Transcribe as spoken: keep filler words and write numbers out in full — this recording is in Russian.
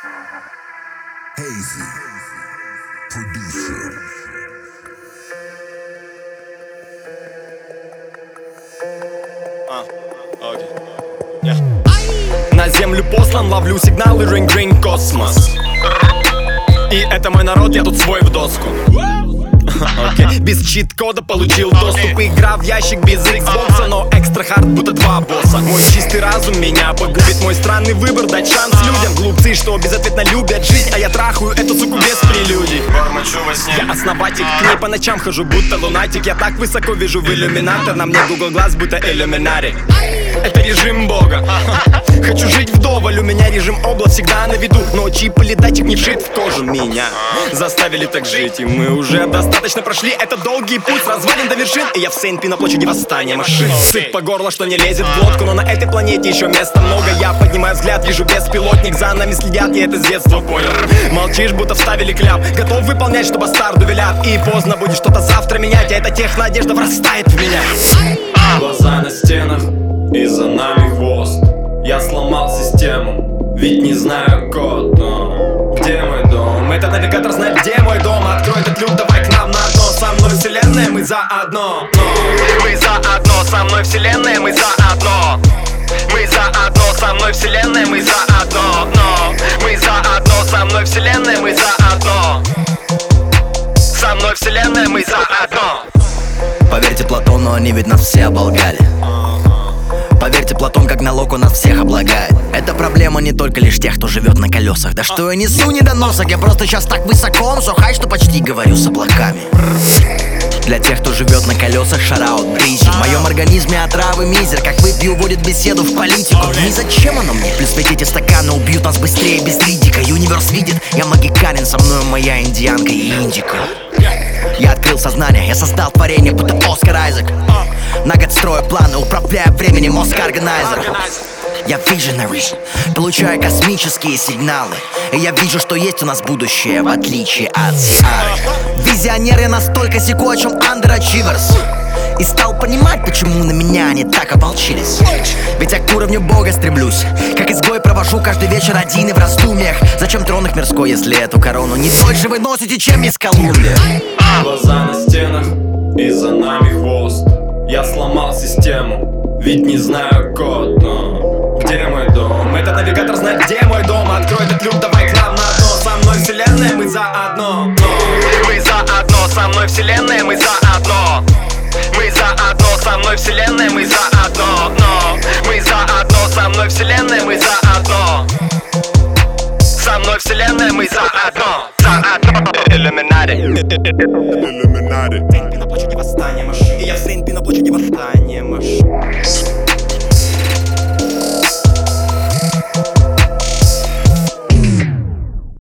Hazy Producer. А, окей. Yeah. На землю послан, ловлю сигналы, ринг-ринг, космос. И это мой народ, я тут свой в доску. Okay. Без чит-кода получил доступ. Игра в ящик без Xbox, но экстра хард, будто два босса. Мой чистый разум меня погубит, мой странный выбор дать шанс людям. Глупцы, что безответно любят жить, а я трахаю эту суку без прелюдий. Бормочу во сне. Я основатель, к ней по ночам хожу, будто лунатик. Я так высоко вижу в иллюминатор, на мне Google глаз, будто иллюминари. Это режим бога. Хочу жить вдоволь, у меня режим обла всегда на виду. Но чип или датчик не вшит в кожу. Меня заставили так жить, и мы уже достаточно прошли. Это долгий путь с развалин до вершин. И я в Сейнт-Пи на площади восстания машин. Сыт по горло, что не лезет в глотку. Но на этой планете еще места много. Я поднимаю взгляд, вижу беспилотник. За нами следят, я это с детства понял. Молчишь, будто вставили кляп. Готов выполнять, что бастарду велят. И поздно будет что-то завтра менять. А эта технодежда врастает в меня. Глаза на стенах, и за нами хвост. Я сломал систему, ведь не знаю код, но где мой дом? Этот навигатор знает, где мой дом. Открой этот люк, давай к нам на дно. Со мной вселенная, мы заодно. Мы заодно, со мной вселенная, мы заодно. Мы заодно, со мной вселенная, мы заодно. Но мы заодно, со мной вселенная, мы заодно. Со мной вселенная, мы заодно. Поверьте Платону, они ведь нас все оболгали. Поверьте, Платон как налог у нас всех облагает. Это проблема не только лишь тех, кто живет на колесах. Да что я несу недоносок, я просто сейчас так высоко, сухай, что почти говорю с облаками. Для тех, кто живет на колесах, шараут, бризи. В моем организме отравы мизер, как выпью, уводит беседу в политику. Ни зачем оно мне? Плюс ведь эти стаканы убьют нас быстрее без ридика. Юниверс видит, я магиканин, со мной моя индианка и индика. Я открыл сознание, я создал творение, будто Оскар Айзек. На год строю планы, управляя временем, Оскар-органайзер. Я visionary, получаю космические сигналы. И я вижу, что есть у нас будущее, в отличие от Сиары. Визионер, я настолько секу, о чем underachievers. И стал понимать, почему на меня они так ополчились. Ведь я к уровню Бога стремлюсь. Как изгой провожу каждый вечер один и в раздумьях. Зачем трон их мирской, если эту корону не дольше вы носите, чем мисс Колумбия? Глаза на стенах, и за нами хвост. Я сломал систему, ведь не знаю код, но где мой дом? Этот навигатор знает, где мой дом. Открой этот люк, давай к нам на дно. Со мной вселенная, мы заодно. Мы заодно, со мной вселенная, мы заодно. Мы заодно, со мной вселенная, мы заодно. Но мы заодно, со мной вселенная, мы заодно. Со мной вселенная, мы заодно. Заодно. Иллюминари. Illuminati.